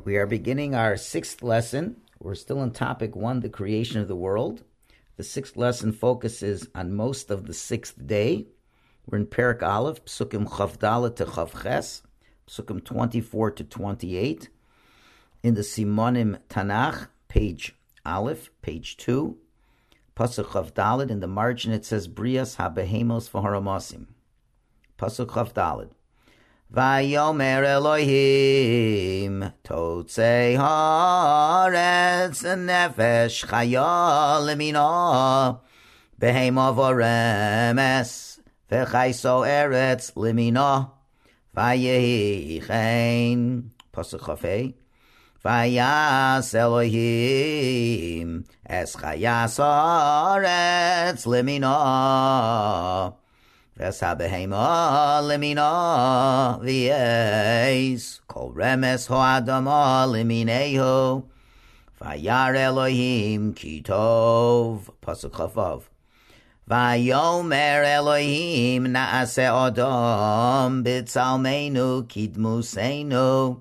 We are beginning our sixth lesson. We're still in topic 1, the creation of the world. The sixth lesson focuses on most of the sixth day. We're in Perek Aleph, Psukim Chav Dalet to Chav Ches, Psukim 24 to 28. In the Simonim Tanakh, page Aleph, page 2, Pasuk Chav Dalet, in the margin it says, Brias HaBehemos V'Haramosim. Pasuk Chav Dalet. Vayomer Elohim Totzei Haaretz Nefesh Chaya Limino Behema Voremes V'chaiso Eretz Limino Vayehi Chen Pasuk Chafei Vayas Elohim Es Chayas Haaretz Limino V'sabehema limino v'yeis kol remes ho'adama limineho v'yar Elohim ki tov pasuk chavav v'yomer Elohim na'aseh adam b'tzalmeinu kidmuseinu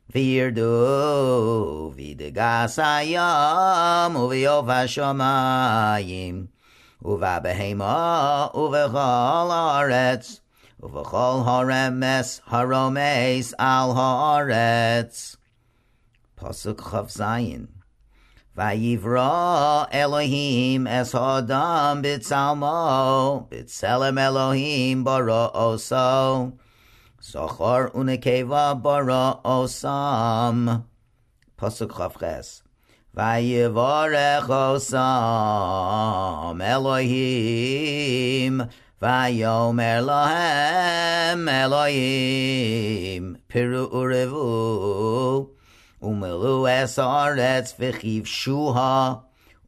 v'yirdu v'degas hayam u'v'yov hashamayim Uva behema, uva chol haaretz, uva chol haremes, haromes al haaretz. Pasuk Chav Zayin. Vayivra Elohim es hadam b'tzalmo, b'tzelem Elohim bara oso, zachar unekeva bara osam. Pasuk Chav Ches. Vayivarech osam Elohim Vayomer lahem Elohim Piru urevu Umelu es haaretz v'chiv shuha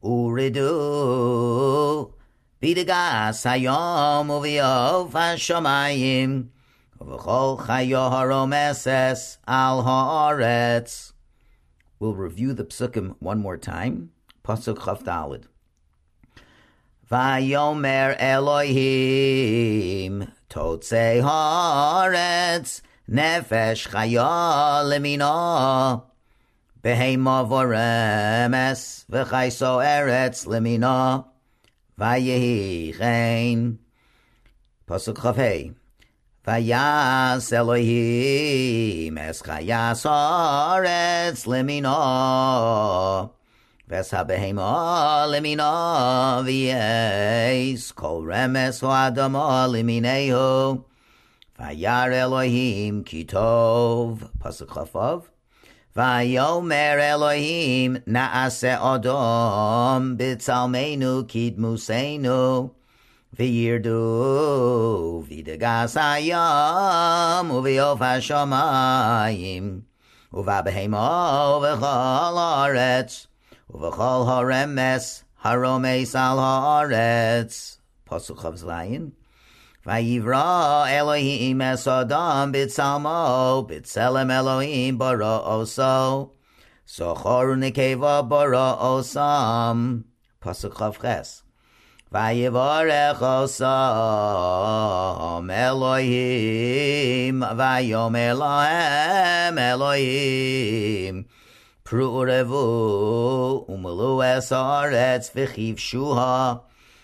Uridu B'degas hayom uviov hashamayim V'chol chayo haromeses al haaretz. We'll review the psukim one more time. Pasuk Chav Daled. Vayomer Elohim Totzei Haaretz Nefesh Chaya Limino Behema Voremes V'chaiso Eretz Limino Vayehi Chen. Pasuk Chav Hei. Vayas Elohim es chayas haaretz limino v'shabehema limino v'yeis kol remes ho'adama limineho vayar Elohim ki tov pasuk chavav vayomer Elohim na'aseh adam b'tzalmeinu kidmuseinu V'yirdu v'degas hayam u'v'yov hashamayim u'v'abehema u'v'chol haaretz u'v'chol haremes haromes al haaretz. Pasuk Chav Zayin. Vayivra Elohim es adam b'tzalmo b'tzelem Elohim bara oso zachar u'nekeva bara osam. Pasuk Chav Ches. Vayivarech osam Elohim Vayomer lahem Elohim Pru urevu Umelu es haaretz v'chiv shuha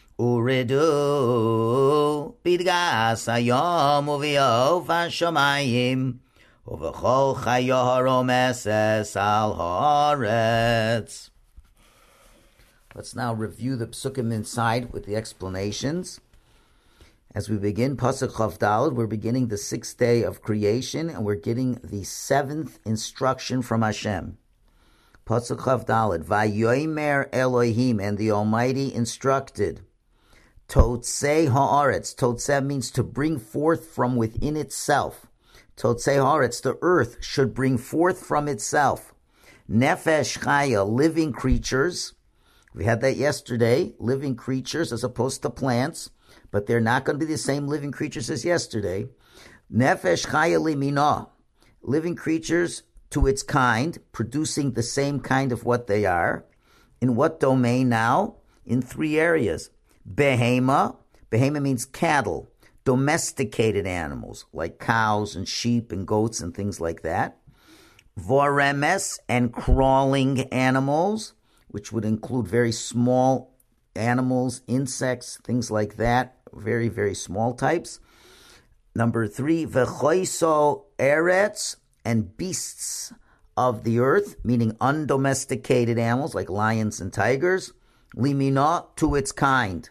Uridu B'degas hayom u'v'yov hashamayim U'v'chol chayo haromeses al haaretz. Let's now review the psukim inside with the explanations. As we begin Pasuk Chav Daled, we're beginning the sixth day of creation, and we're getting the seventh instruction from Hashem. Pasuk Chav Daled, Vayomer Elohim, and the Almighty instructed, Totzei haaretz. Totzei means to bring forth from within itself. Totzei haaretz, the earth should bring forth from itself. Nefesh chaya, living creatures. We had that yesterday, living creatures as opposed to plants, but they're not going to be the same living creatures as yesterday. Nefesh chaya limino, living creatures to its kind, producing the same kind of what they are. In what domain now? In 3 areas. Behema means cattle, domesticated animals, like cows and sheep and goats and things like that. Voremes, and crawling animals, which would include very small animals, insects, things like that, very, very small types. Number 3, V'choiso eretz, and beasts of the earth, meaning undomesticated animals like lions and tigers. Limina, to its kind.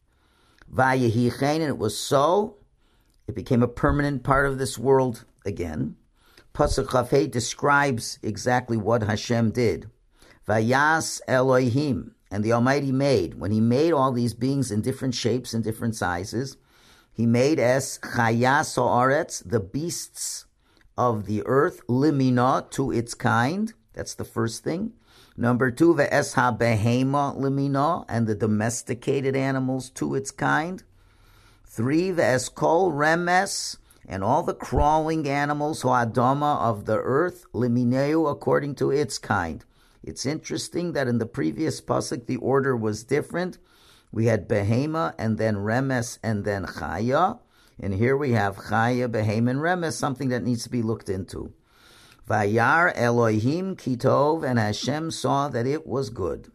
Vayehi chen, and it was so. It became a permanent part of this world again. Pasuk Chafei describes exactly what Hashem did. Vayas Elohim, and the Almighty made. When He made all these beings in different shapes and different sizes, He made es chayas haaretz, the beasts of the earth, limina, to its kind. That's the first thing. Number 2, ve'es ha-behema limina, and the domesticated animals to its kind. 3, ve'es kol remes, and all the crawling animals, ho'adama, of the earth, limineu, according to its kind. It's interesting that in the previous pasuk, the order was different. We had behema, and then remes, and then chaya. And here we have chaya, behema, and remes, something that needs to be looked into. Vayar Elohim kitov, and Hashem saw that it was good.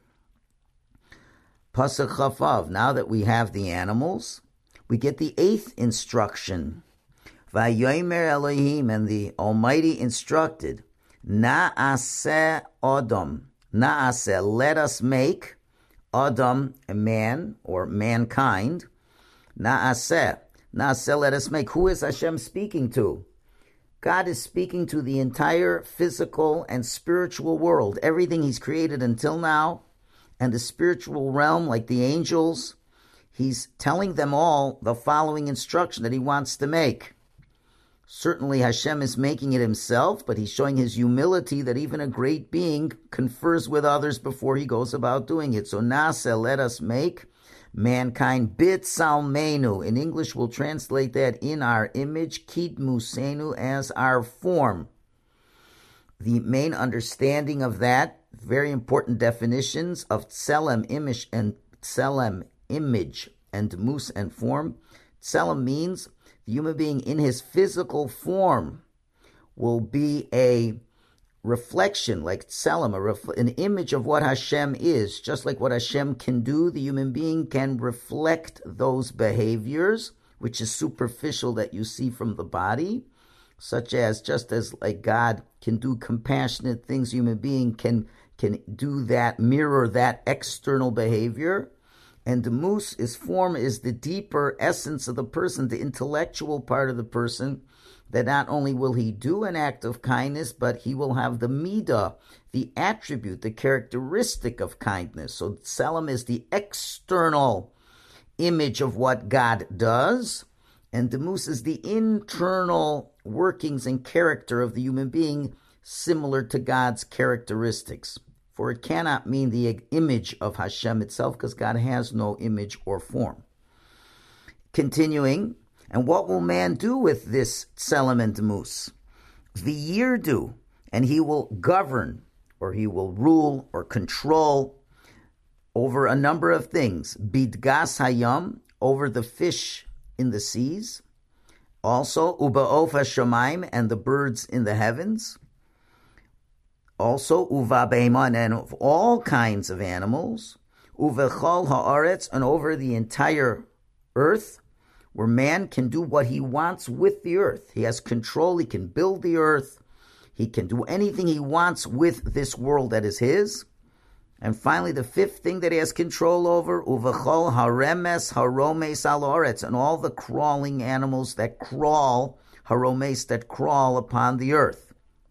Pasuk Chafav, now that we have the animals, we get the 8th instruction. Vayomer Elohim, and the Almighty instructed, Na'aseh Adam, Na'aseh, let us make, Adam, a man, or mankind, Na'aseh, let us make. Who is Hashem speaking to? God is speaking to the entire physical and spiritual world, everything He's created until now, and the spiritual realm, like the angels. He's telling them all the following instruction that He wants to make. Certainly Hashem is making it Himself, but He's showing His humility that even a great being confers with others before he goes about doing it. So Nasa, let us make mankind bitsalmenu. In English, we'll translate that in our image, kidmusenu, as our form. The main understanding of that, very important definitions of tselem, image, and tselem, image, and mus, and form. Tselem means the human being in his physical form will be a reflection, like tselem, an image of what Hashem is. Just like what Hashem can do, the human being can reflect those behaviors, which is superficial that you see from the body, such as just as like God can do compassionate things, human being can do that, mirror that external behavior. And the mus, his form, is the deeper essence of the person, the intellectual part of the person, that not only will he do an act of kindness, but he will have the midah, the attribute, the characteristic of kindness. So tselem is the external image of what God does, and the mus is the internal workings and character of the human being, similar to God's characteristics. For it cannot mean the image of Hashem itself, because God has no image or form. Continuing, and what will man do with this tselem and mus? V'yirdu, and he will govern, or he will rule, or control over a number of things. Bidgas hayam, over the fish in the seas. Also, uba'of hashamayim, and the birds in the heavens. Also, uva beheman, and of all kinds of animals. Uvechol haaretz, and over the entire earth, where man can do what he wants with the earth. He has control, he can build the earth, he can do anything he wants with this world that is his. And finally, the 5th thing that he has control over, uvechol haremes haromes al haaretz, and all the crawling animals that crawl, haromes, that crawl upon the earth.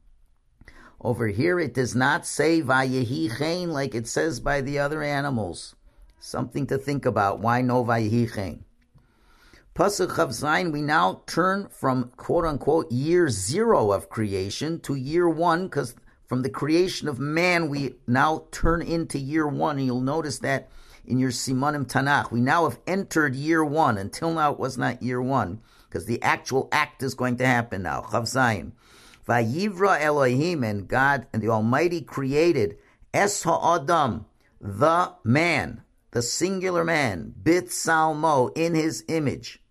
Over here, it does not say vayehi chen like it says by the other animals. Something to think about. Why no vayehi chen? Pasuk Chav Zayin, we now turn from quote-unquote year 0 of creation to year 1, because from the creation of man, we now turn into year 1. And you'll notice that in your Simanim Tanakh. We now have entered year 1. Until now, it was not year 1, because the actual act is going to happen now. Chav Zayin. Vayivra Elohim, and God and the Almighty created Es ha'adam, the man, the singular man, bit salmo, in his image.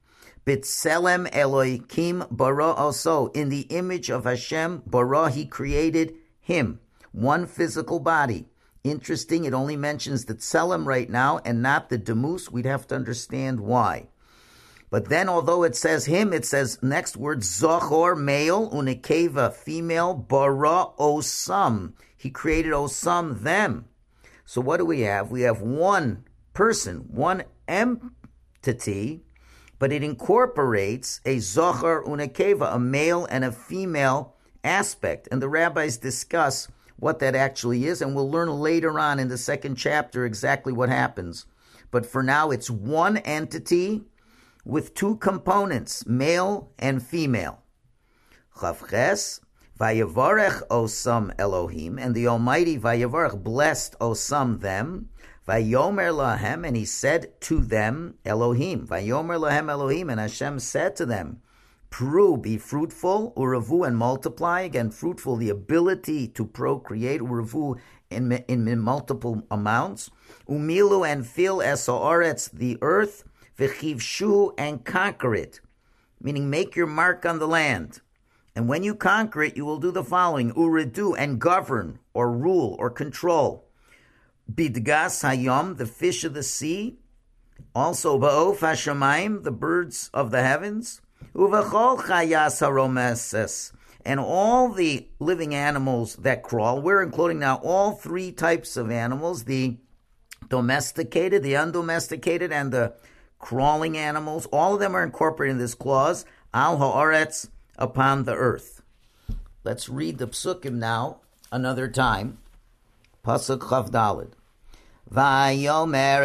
B'tselem Elohim bara also. In the image of Hashem bara, he created him. One physical body. Interesting, it only mentions the tselem right now and not the demus. We'd have to understand why. But then, although it says him, it says next word, zochor, male, unikeva, female, bara, osam. He created osam, them. So what do we have? We have one person, one entity, but it incorporates a zochor, unikeva, a male and a female aspect. And the rabbis discuss what that actually is, and we'll learn later on in the second chapter exactly what happens. But for now, it's one entity with two components, male and female. Chavches, Vayevarech Osam Elohim, and the Almighty Vayevarech blessed Osam them, Vayomer Lahem, and he said to them, Elohim, Vayomer Lahem Elohim, and Hashem said to them, Pru, be fruitful, Uravu, and multiply. Again, fruitful, the ability to procreate, Uravu, in multiple amounts. Umilu, and fill Esoaretz, the earth, V'chivshu, and conquer it, meaning make your mark on the land. And when you conquer it, you will do the following, Uridu, and govern, or rule, or control. Bidgas hayom, the fish of the sea. Also, Ba'of hashamayim, the birds of the heavens. Uvachol chayas haromeses, and all the living animals that crawl. We're including now all three types of animals, the domesticated, the undomesticated, and the crawling animals. All of them are incorporated in this clause, al ha'aretz, upon the earth. Let's read the psukim now another time. Pasuk Chav Daled. Vayomer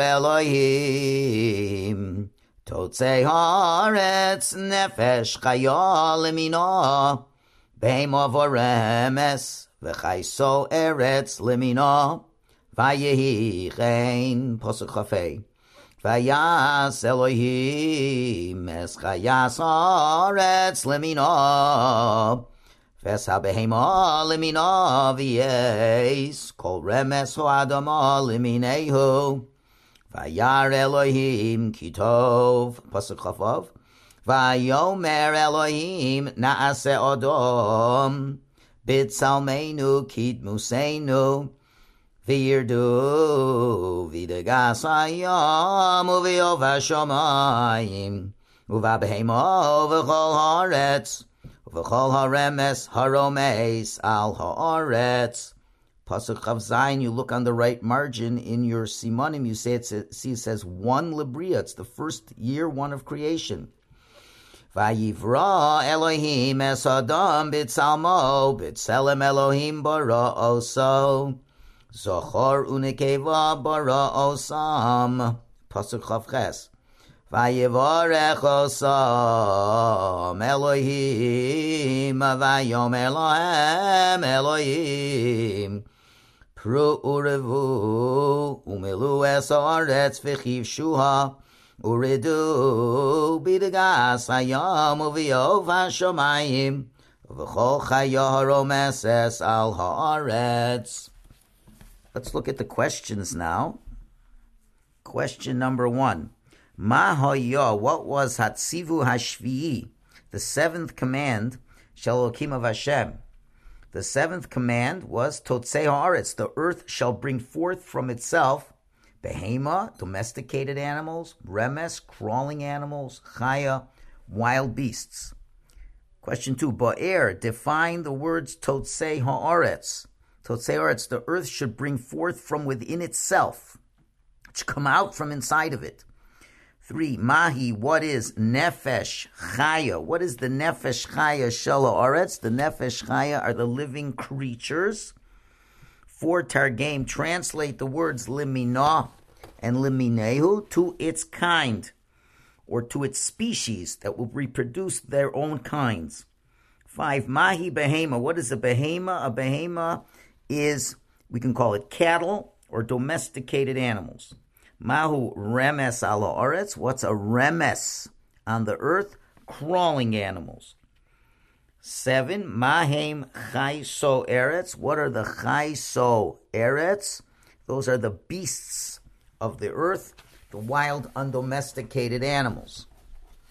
Elohim Totzei haaretz nefesh chaya lemino behema v'remes v'chayso eretz lemino vayehi chen. Pasuk Chafei. Vayas Elohim es chayas haaretz lemino v'esa behema lemino v'yes kol remes ho'adama leminehu. Vayar Elohim kitov. Pasuk Chavav. Vayomer Elohim naase odom b'tzalmeinu kidmuseinu v'yirdu v'degas hayom u'v'yov hashomayim u'v'abehemo v'chol haaretz u'v'chol haremes haromes al haaretz. Pasuk Chav Zayin, you look on the right margin in your Simanim, you see it says one Libria. It's the first year, one of creation. Vayivra Elohim es Adam b'tzalmo b'tselem Elohim bara oso zochor unikeva bara osam. Pasuk Chav Ches. Vayivarech osam Elohim vayomer lahem Elohim Pru urevu umilu es haaretz v'chivshuha uridu b'degas hayom u'v'yov hashomayim v'chol chaya haromeses al haaretz. Let's look at the questions now. Question number 1. Ma haya, what was Hatzivu Hashvi'i, the seventh command, Shel Elokim of Hashem? The seventh command was Totzei haaretz, the earth shall bring forth from itself behema, domesticated animals, remes, crawling animals, chaya, wild beasts. Question 2, Ba'er, define the words Totzei haaretz. Totzei haaretz, the earth should bring forth from within itself, it should come out from inside of it. 3, Mahi, what is Nefesh Chaya? What is the Nefesh Chaya Shel Haaretz? The Nefesh Chaya are the living creatures. 4, Targum, translate the words Limina and Liminehu to its kind, or to its species that will reproduce their own kinds. 5, Mahi Behema, what is a Behema? A Behema is, we can call it cattle or domesticated animals. Mahu remes al haaretz. What's a remes on the earth? Crawling animals. 7. Mahem chayso eretz. What are the chayso eretz? Those are the beasts of the earth, the wild, undomesticated animals.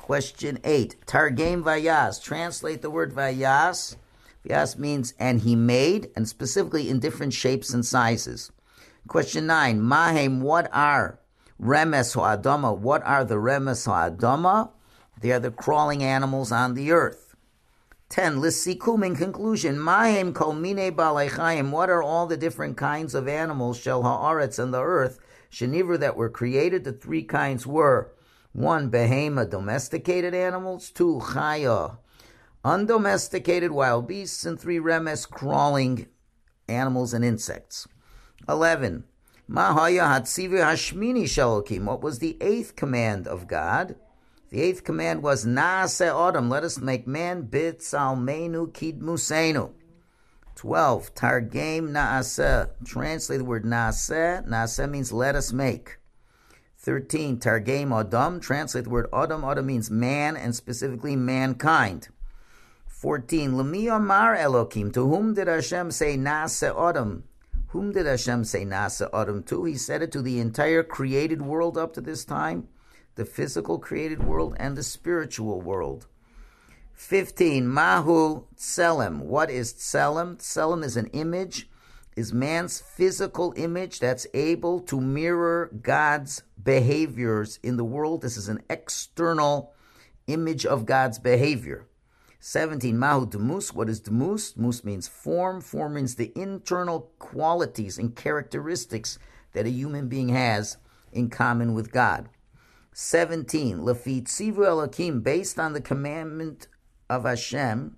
Question 8. Targem vayas. Translate the word vayas. Vayas means and he made, and specifically in different shapes and sizes. Question 9. Mahem, what are remes ha'adama? What are the remes ha'adama? They are the crawling animals on the earth. 10. Lisikum, in conclusion, Mahem kol mine balei chayim. What are all the different kinds of animals, shel ha'aretz, and the earth, shenivru, that were created? The three kinds were: 1. Behema, domesticated animals. 2. Chaya, undomesticated wild beasts. And 3. Remes, crawling animals and insects. 11. Mahaya hatzivu hashmini shelokim. What was the 8th command of God? The 8th command was Naaseh Adam, let us make man b'tzalmenu kidmusenu. 12. Targem Naaseh. Translate the word Naaseh. Naaseh means let us make. 13. Targem Adam. Translate the word Adam. Adam means man, and specifically mankind. 14. L'mi amar Elokim. To whom did Hashem say Naaseh Adam? Whom did Hashem say Naaseh Adam to? He said it to the entire created world up to this time, the physical created world and the spiritual world. 15. Mahu Tselem. What is Tselem? Tselem is an image, is man's physical image that's able to mirror God's behaviors in the world. This is an external image of God's behavior. 17. Mahu Demus. What is Demus? Demus means form. Form means the internal qualities and characteristics that a human being has in common with God. 17. Lafi tzivu Elokim. Based on the commandment of Hashem,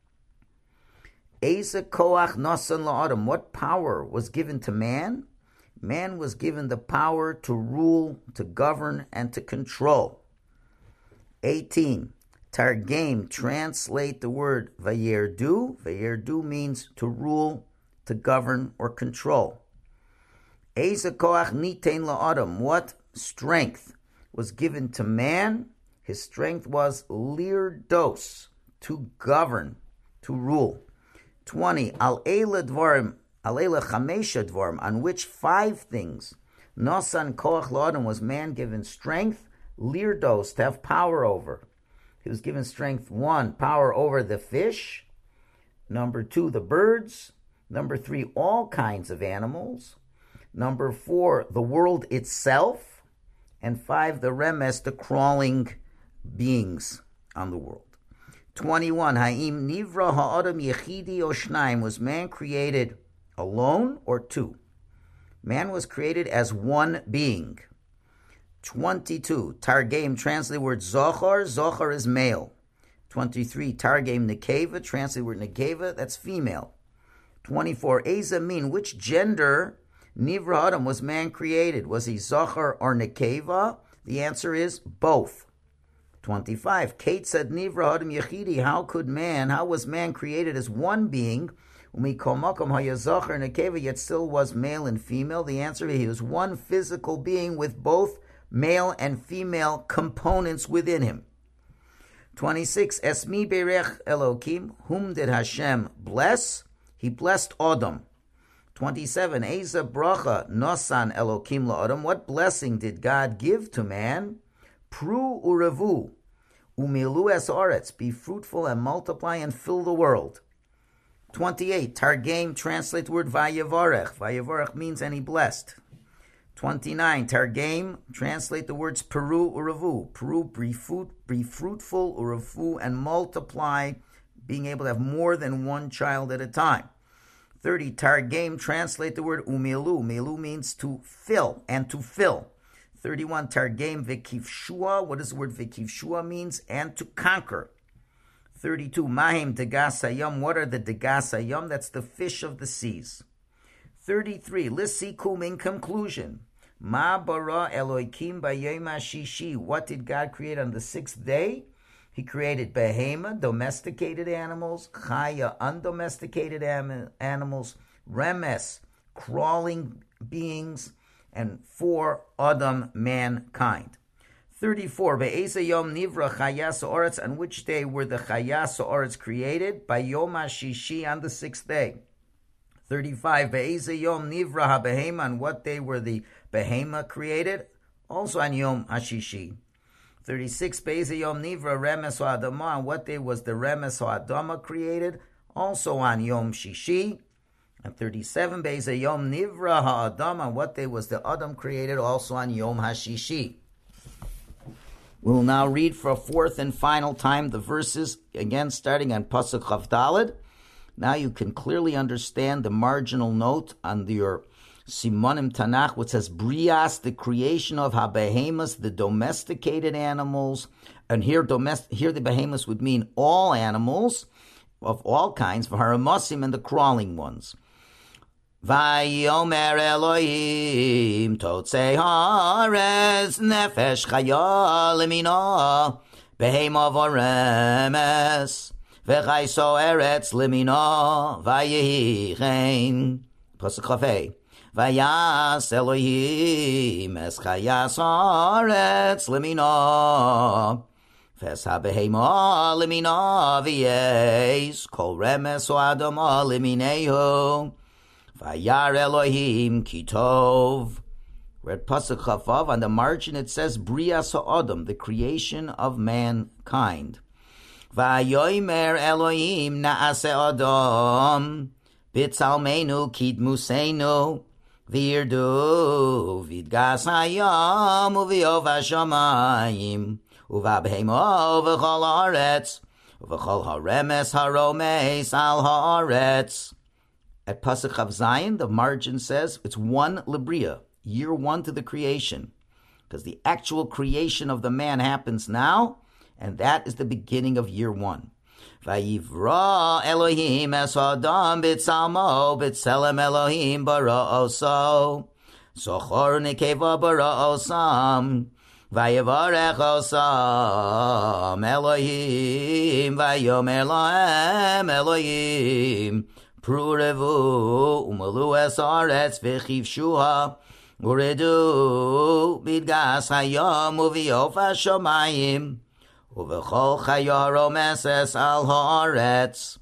Eza koach nasan la'adam. What power was given to man? Man was given the power to rule, to govern, and to control. 18. Targem. Translate the word vayerdu. Vayerdu means to rule, to govern, or control. Eza koach nitein la'adam. What strength was given to man? His strength was lirdos, to govern, to rule. 20. Al eila dvarim, al eila chamesha dvarim, on which 5 things nosan koach la'adam was man given strength, lirdos, to have power over. He was given strength: 1, power over the fish; 2, the birds; 3, all kinds of animals; 4, the world itself; and 5, the remes, the crawling beings on the world. 21. Ha'im nivra ha'adam yechidi o shnaim. Was man created alone or 2? Man was created as one being. 22. Targem. Translate the word zochar. Zochar is male. 23. Targem nekeva. Translate the word nekeva. That's female. 24. Eza min. Which gender nivra adam was man created? Was he zochar or nekeva? The answer is both. 25. Kate said nivra adam yechidi. How was man created as one being? Yet still was male and female. The answer is he was one physical being with both male and female components within him. 26. Esmi berech Elokim. Whom did Hashem bless? He blessed Adam. 27. Eza bracha nosan Elokim la'adam. What blessing did God give to man? Pru urevu umilu es aretz. Be fruitful and multiply and fill the world. 28. Targem. Translate the word vayevarech. Vayevarech means and he blessed. 29. Targem. Translate the words peru uravu. Peru, be fruitful, uravu, and multiply, being able to have more than one child at a time. 30. Targem. Translate the word umilu. Milu means to fill and to fill. 31. Targem vikivshua. What does the word vikivshua means? And to conquer. 32. Mahim degasayam. What are the degasayam? That's the fish of the seas. 33. Lisikum. In conclusion, Ma bara Elokim bayom hashishi. What did God create on the 6th day? He created behema, domesticated animals; chaya, undomesticated animals; remes, crawling beings; and 4, adam, mankind. 34. Be'eza yom nivra chayas ha'aretz. On which day were the chayas ha'aretz created? Bayom hashishi, on the 6th day. 35. Be'eza yom nivra ha'behema. On what day were the behema created? Also on yom hashishi. 36 Beis Yom Nivra Remes Ha'adama, on what day was the Remes Ha'adama created? Also on Yom Shishi. And 37 Beis Yom Nivra Ha'adam, on what day was the Adam created? Also on Yom HaShishi. We will now read for a fourth and final time the verses, again starting on Pasuk Chav Daled. Now you can clearly understand the marginal note on your Simonim Tanakh, which says Brias, the creation of HaBehemus, the domesticated animals. And here the Behemus would mean all animals of all kinds, V'haramosim, and the crawling ones. Vayomer Elohim Totzei Haaretz Nefesh Chaya Limino Behema Voremes V'chaiso Eretz Limino Vayehi Chen Pasuk Chafei Vayas Elohim Es Chayas Haaretz Limino Ves HaBehema Limino V'yes Kol Remes O Adama Liminehu Vayar Elohim Kitov. We're at Pasuk Chafav. On the margin it says Brias Ha'adam, the creation of mankind. Vayomer Elohim Na'aseh Adam B'tzalmeinu Kidmuseinu V'yirdu V'idgas Hayam U'v'yov HaShamayim U'v'abheimo V'chol Haaretz V'chol Haremes Haromes Al Haaretz. At Pasuk Chav Zayin, the margin says it's 1 Libria, year 1 to the creation, because the actual creation of the man happens now, and that is the beginning of year 1. Vayivra Elohim es Adam b'tzalmo b'tzelem Elohim bara'oso sochor nekeva bara'osam vayivarech osam Elohim vayomer lahem Elohim Prurevu umalu es aretz v'chivshuha uredu bidgas hayom uv'yof hashomayim uv'chol chayarom eses al haaretz.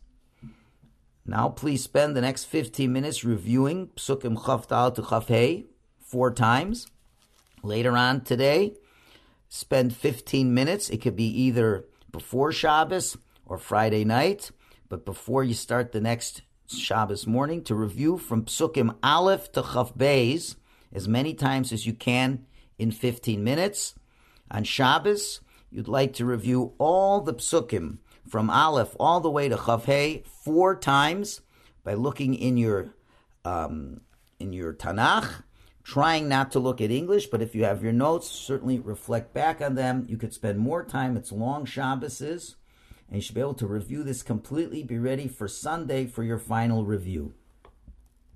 Now please spend the next 15 minutes reviewing Psukim Chav Dal to Chav Hey 4 times. Later on today, spend 15 minutes. It could be either before Shabbos or Friday night, but before you start the next Shabbos morning, to review from Psukim Aleph to Chav Beis as many times as you can in 15 minutes. On Shabbos, you'd like to review all the Psukim from Aleph all the way to Chav Hey 4 times by looking in your Tanakh, trying not to look at English, but if you have your notes, certainly reflect back on them. You could spend more time. It's long Shabboses. And you should be able to review this completely, be ready for Sunday for your final review.